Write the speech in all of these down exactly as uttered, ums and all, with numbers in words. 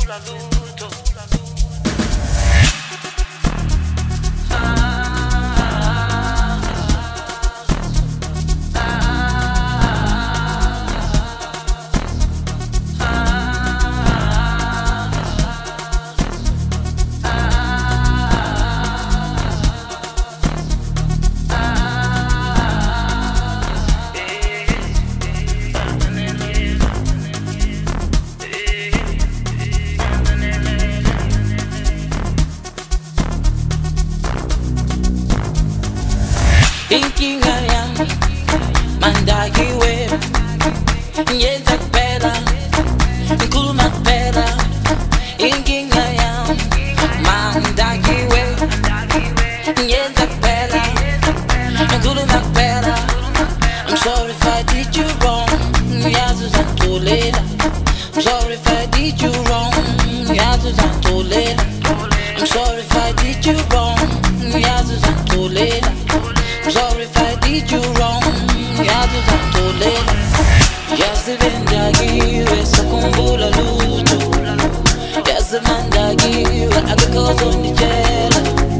Inkinga yami mandakiwe yenza kuphela ngikhuluma kuphela. Inkinga yami mandakiwe yenza kuphela ngikhuluma kuphela. I'm sorry if I did you wrong, yazi uzangixolela. I'm sorry if I did you wrong, yazi uzangixolela. I'm sorry if I did you wrong, yazi uzangixolela. I'm sorry if I did you wrong, yazi uzangixolela. Yazi bendakiwe sakhumbula lutho, yazi mandakiwe akekho ozonditshela.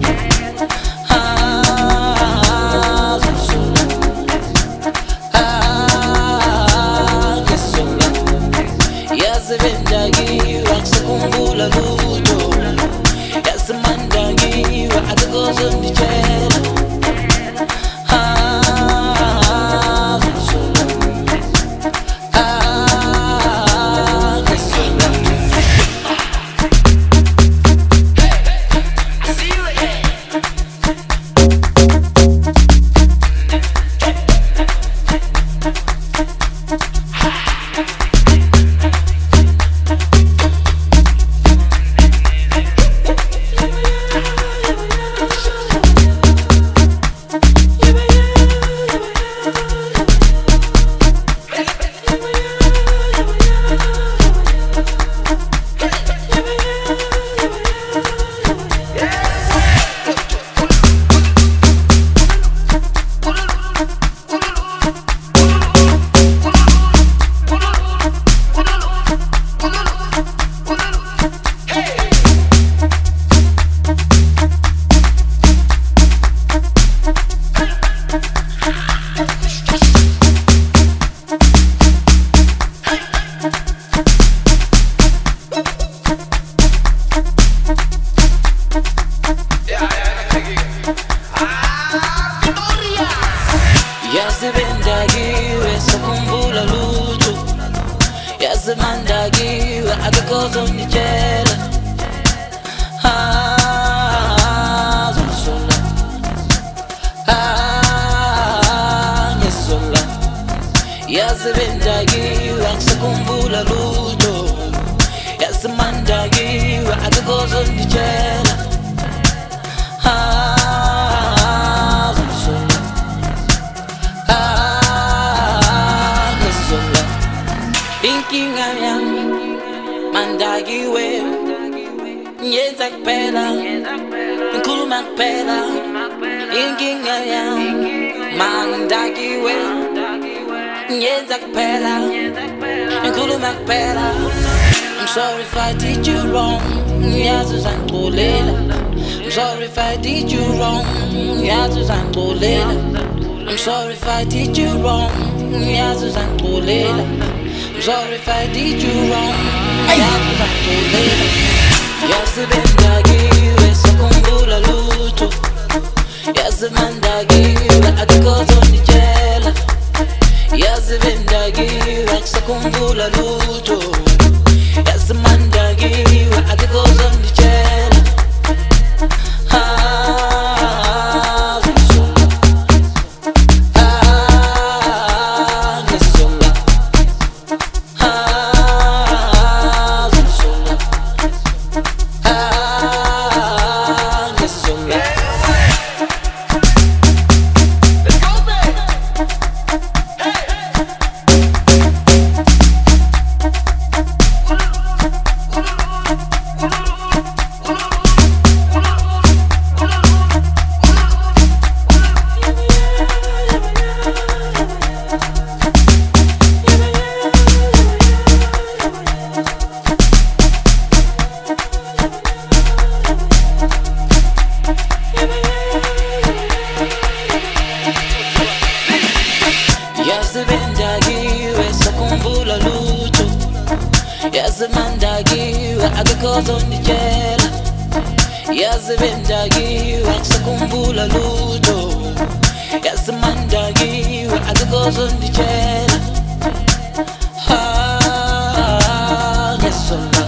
Ah, zizola. Ah, ngizola. Yazi bendakiwe sakhumbula lutho, yazi mandakiwe akekho ozonditshela. Yazi bendakiwe sakhumbula lutho, yazi mandakiwe akekho ozonditshela. Ah, zizola. Ah, ngizola. Yazi bendakiwe sakhumbula lutho, yazi mandakiwe akekho ozonditshela. Ah, zizola. Ah, ngizola. Inkinga yami mandakiwe yenza kuphela ngikhuluma kuphela. Inkinga yami mandakiwe yenza kuphela ngikhuluma kuphela. I'm sorry if I did you wrong, yazi uzangixolela. I'm sorry if I did you wrong, yazi uzangixolela. I'm sorry if I did you wrong, yazi uzangixolela. I'm sorry if I did you wrong, yazi uzangixolela. Yazi bendakiwe sakhumbula lutho, yazi mandakiwe akekho ozonditshela. Yazi bendakiwe sakhumbula lutho, yazi mandakiwe akekho ozonditshela. Ah, zizola. Ah, ngizola. Ah, zizola. Ah, ngizola. Let's go, baby. Hey, hey. yazimandakiwe akakhozonditshela yazibendakiwe akusakhumbula lutho yazimandakiwe akakhozonditshela ah, ngiyasola